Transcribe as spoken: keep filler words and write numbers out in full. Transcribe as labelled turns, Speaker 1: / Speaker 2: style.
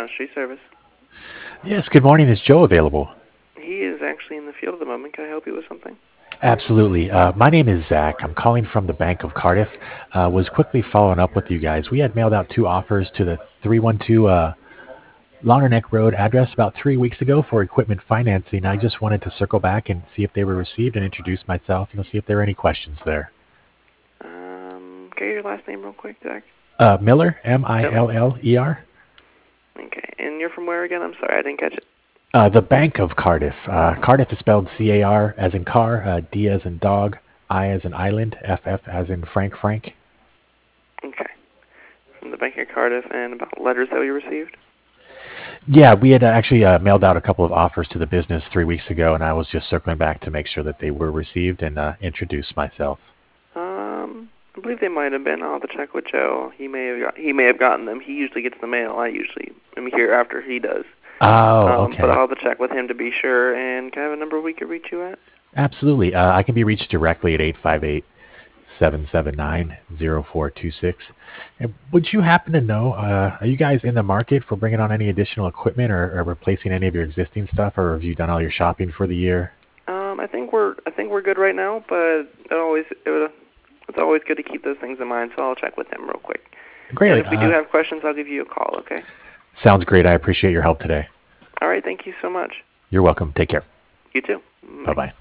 Speaker 1: Tree Service.
Speaker 2: Yes, good morning. Is Joe available?
Speaker 1: He is actually in the field at the moment. Can I help you with something?
Speaker 2: Absolutely. Uh, my name is Zach. I'm calling from the Bank of Cardiff. Uh, was quickly following up with you guys. We had mailed out two offers to the three one two uh, Longer Neck Road address about three weeks ago for equipment financing. I just wanted to circle back and see if they were received and introduce myself, you know, see if there are any questions there.
Speaker 1: Um, can I get your last name real quick, Zach?
Speaker 2: Uh, Miller, M I
Speaker 1: Miller.
Speaker 2: L L E R.
Speaker 1: Okay, and you're from where again? I'm sorry, I didn't catch it.
Speaker 2: Uh, the Bank of Cardiff. Uh, Cardiff is spelled C A R as in car, uh, D as in dog, I as in island, F F as in Frank Frank.
Speaker 1: Okay. From the Bank of Cardiff, and about letters that we received?
Speaker 2: Yeah, we had actually uh, mailed out a couple of offers to the business three weeks ago, and I was just circling back to make sure that they were received and uh, introduce myself.
Speaker 1: Um, I believe they might have been. I'll have to check with Joe. He may have got, he may have gotten them. He usually gets the mail. I usually am here after he does.
Speaker 2: Oh,
Speaker 1: Um, but
Speaker 2: okay.
Speaker 1: I'll have to check with him to be sure. And can I have a number we could reach you at?
Speaker 2: Absolutely. Uh, I can be reached directly at eight five eight, seven seven nine, zero four two six. And would you happen to know, uh, are you guys in the market for bringing on any additional equipment or, or replacing any of your existing stuff, or have you done all your shopping for the year?
Speaker 1: Um, I think we're I think we're good right now, but it always it would, it's always good to keep those things in mind. So I'll check with him real quick. And
Speaker 2: Great.
Speaker 1: if we do
Speaker 2: Uh,
Speaker 1: have questions, I'll give you a call. Okay.
Speaker 2: sounds great. I appreciate your help today.
Speaker 1: All right. Thank you so much.
Speaker 2: You're welcome. Take care.
Speaker 1: You too.
Speaker 2: Bye
Speaker 1: Bye.
Speaker 2: bye.